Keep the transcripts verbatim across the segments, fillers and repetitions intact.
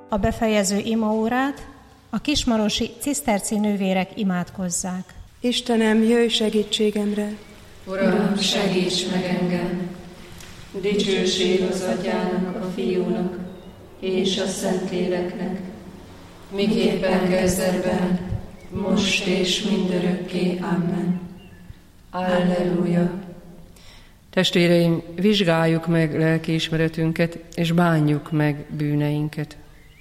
A befejező imaórát a kismarosi ciszterci nővérek imádkozzák. Istenem, jöjj segítségemre! Uram, segíts meg engem! Dicsőség az Atyának, a Fiúnak és a Szentléleknek, miképpen kezdetben, most és mindörökké. Amen. Alleluja! Testvéreim, vizsgáljuk meg lelkiismeretünket, és bánjuk meg bűneinket.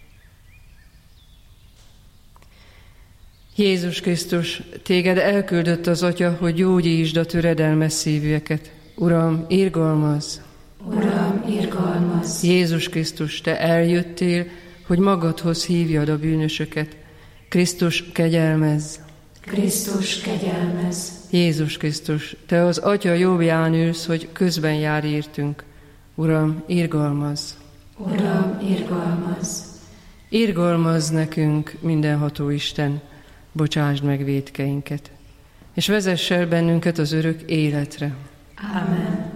Jézus Krisztus, téged elküldött az Atya, hogy gyógyítsd a töredelmes szívűeket. Uram, irgalmazz! Uram, irgalmazz! Jézus Krisztus, te eljöttél, hogy magadhoz hívjad a bűnösöket. Krisztus, kegyelmezz! Krisztus, kegyelmezz! Jézus Krisztus, te az Atya jobbján ülsz, hogy közben jár értünk. Uram, irgalmazz! Uram, irgalmazz! Irgalmazz nekünk, mindenható Isten, bocsásd meg vétkeinket, és vezess el bennünket az örök életre. Amen.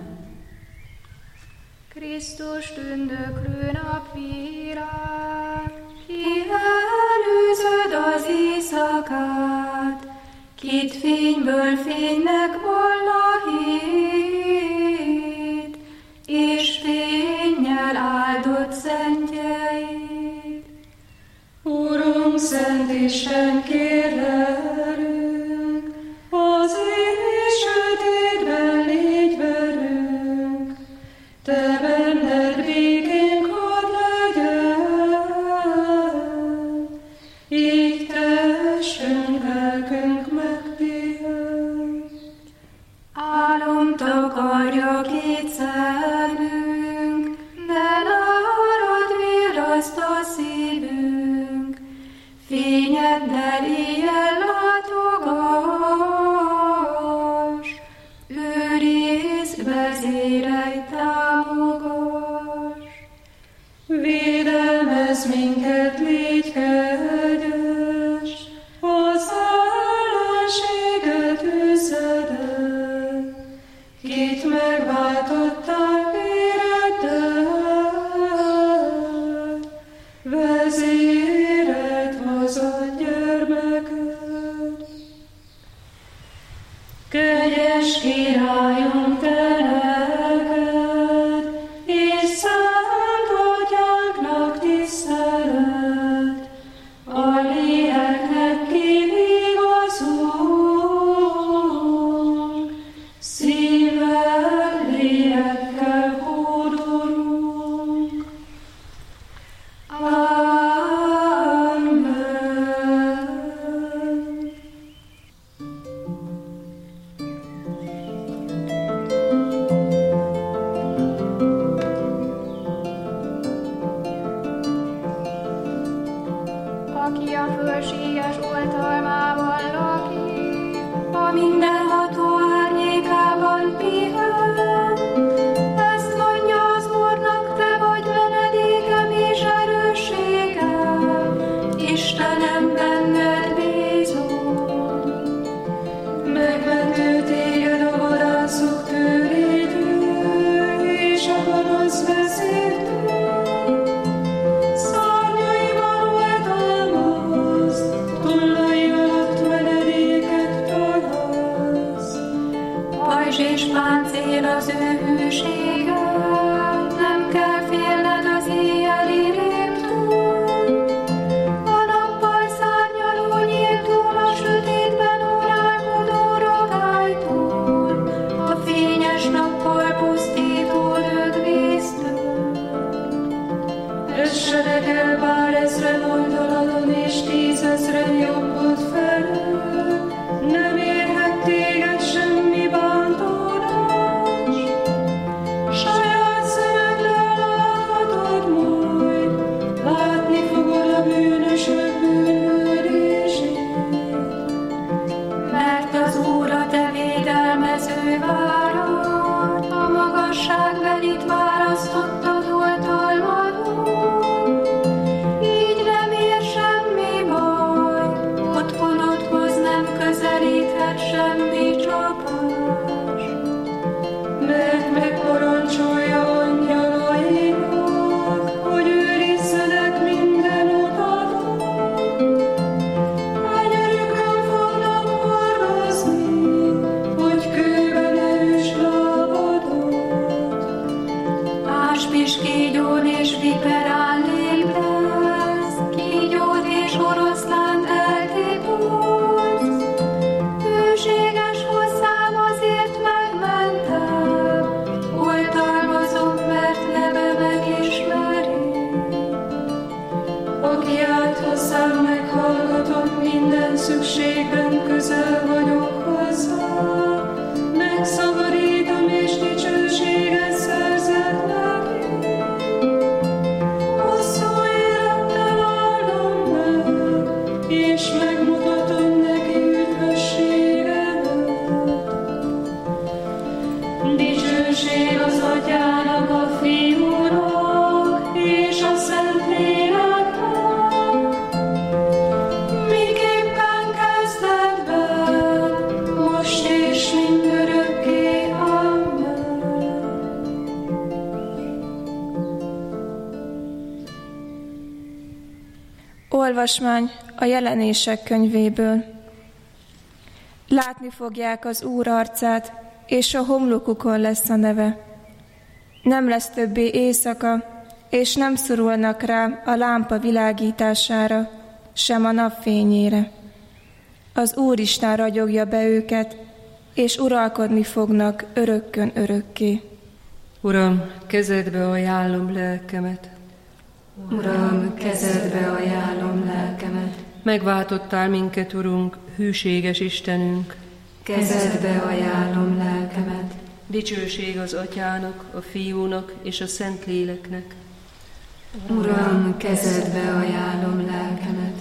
Krisztus tündöklő napvilág, ki előzöd az éjszakát, kit fényből fénynek volna hét, és fénnyel áldott szentjeid. Urunk, Szent Isten, kérlelünk, az éj sötétben légy velünk, te benned békénk hadd legyen, így testünk, lelkünk megpihen. Álom takarja két szemünk, de nálad virraszt a szívünk, fényeddel éjjel látogass, őrizd, vezérelj, támogass. Védelmezz minket, légy kegyes, az ellenséget üzzed el, kit megváltottál véreddel, vezéreld haza gyermeket. Kegyes Királyunk, te neked, és szent Atyánknak tisztelet, a léleknek kivigazunk, szívvel, lélekkel hódolunk. Amen. Aki a fölséges oltalmában lakik, a mindenható árnyékában pihen. Ezt mondja az Úrnak, te vagy menedékem és erősségem, Istenem, benned bízom. Megmentő téged a vadászok tőrétől, és a gonosz vezértől. Szárnyaival oltalmazd, tollai alatt menedéket találsz. Pajzs és páncél az ő hűsége, nem kell félned az éjjeli rémtől. A nappal szárnyaló nyíltól, a sötétben órálkodó ragálytól, a fényes nappal pusztító dögvésztől. Essenek el bár ezren oldalon, és tízezren jobbod felől, nem érhet téged semmi bántódás. Saját szemeddel láthatod majd, látni fogod a bűnösök bűnhődését. Mert az Úr a te védelmező várad, a magasságbelit választottad oltalmadon. Így nem ér semmi baj, otthonodhoz nem közelíthet. szükségben közel vagyok hozzá, megszabadítom és dicsőséget szerzek neki. Hosszú élettel áldom meg, és megmutatom neki üdvösségemet. Dicsőség az Atyának, a Fiúnak és a Szentléleknek, miképpen kezdetben, most és mindörökké. Amen. Olvasmány a Jelenések könyvéből. Látni fogják az Úr arcát, és a homlokukon lesz a neve. Nem lesz többé éjszaka, és nem szorulnak rá a lámpa világítására, sem a napfényére. Az Úristen ragyogja be őket, és uralkodni fognak örökkön örökké. Uram, kezedbe ajánlom lelkemet. Uram, kezedbe ajánlom lelkemet. Megváltottál minket, Urunk, hűséges Istenünk. Kezedbe ajánlom lelkemet. Dicsőség az Atyának, a Fiúnak és a Szentléleknek. Uram, kezedbe ajánlom lelkemet.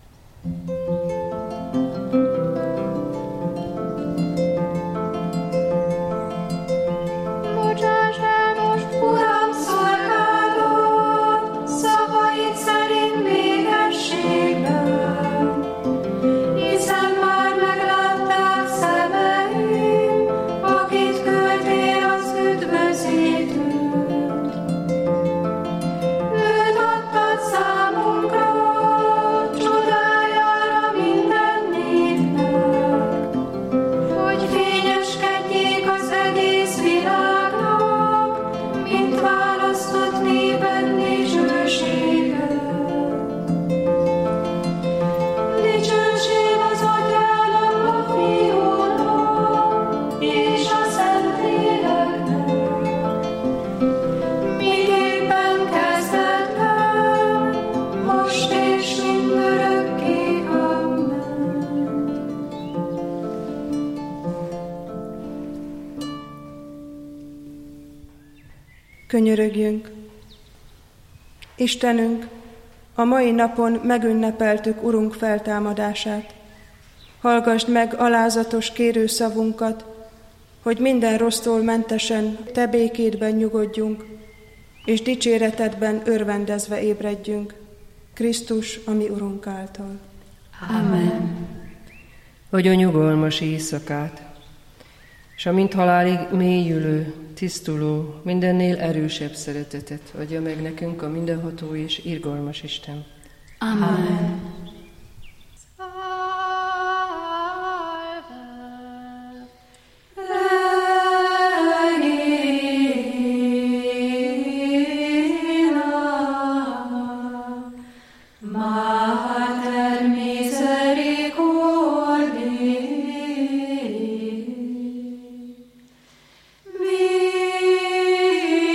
Bocsáss el most, Uram, szolgálod, szavaid szerint békességben, hiszen már meglátták szemeim, akit küldtél az üdvözítőt. Őt adtad számunkra, csodájára minden népnek, hogy fényeskedjék az egész világnak, mint választott néped dicsősége. Dicsőség az Atyának, a Fiúnak és a Szentléleknek, miképpen kezdetben, most és mindörökké. Amen. Könyörögjünk! Istenünk, a mai napon megünnepeltük Urunk feltámadását. Hallgasd meg alázatos kérő szavunkat, hogy minden rossztól mentesen Te békédben nyugodjunk, és dicséretedben örvendezve ébredjünk, Krisztus, a mi Urunk által. Amen. Adja nyugalmas éjszakát, és a mint halálig mélyülő, tisztuló, mindennél erősebb szeretetet adja meg nekünk a mindenható és irgalmas Isten. Amen. Mater misericordiae,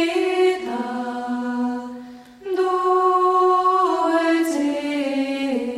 vita dulcis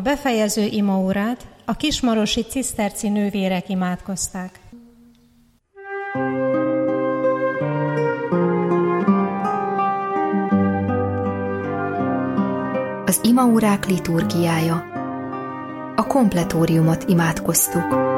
befejező imaórát a kismarosi ciszterci nővérek imádkozták. Az imaórák liturgiája. A kompletóriumot imádkoztuk.